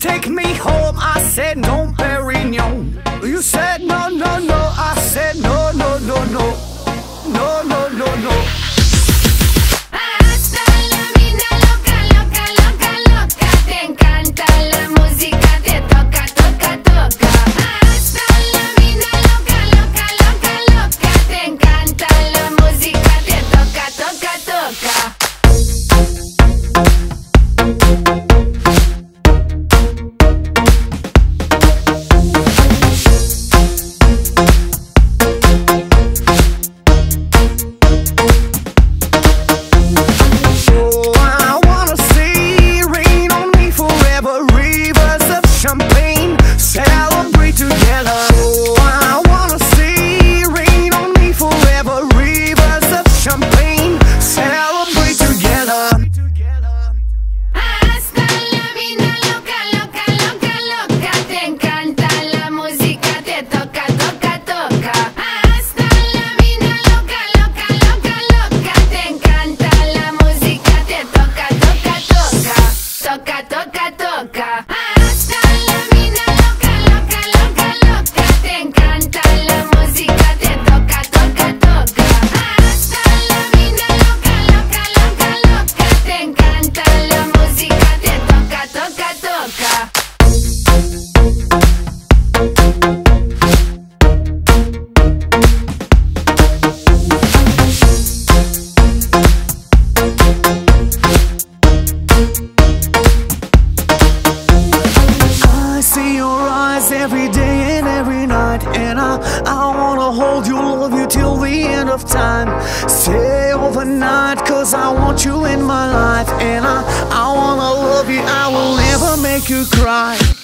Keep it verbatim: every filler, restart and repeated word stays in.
take me home? I said no, Perignon. You said no, no, no. I said no, no, no, no. No, no, no, no. Hasta la vida loca, loca, loca, loca. Te encanta la música, te toca, toca, toca. Hasta la vida loca, loca, loca, loca. Te encanta la música, te toca, toca, toca. Celebrate together. Oh, I wanna see rain on me forever. Rivers of champagne. Celebrate together. Hasta la vida loca, loca, loca, loca. Te encanta la música, te toca, toca, toca. Hasta la vida loca, loca, loca, loca. Te encanta la música, te toca, toca, toca. Toca, toca, toca. Hasta la vida loca, loca, loca, loca. Te encanta la música, te toca, toca, toca. Hasta la vida loca, loca, loca, loca. Te encanta la música, te toca, toca, toca. I see your eyes every day and every night, and I, I wanna hold you, love you till the end of time. Stay overnight, cause I want you in my life, and I, I wanna love you, I will never make you cry.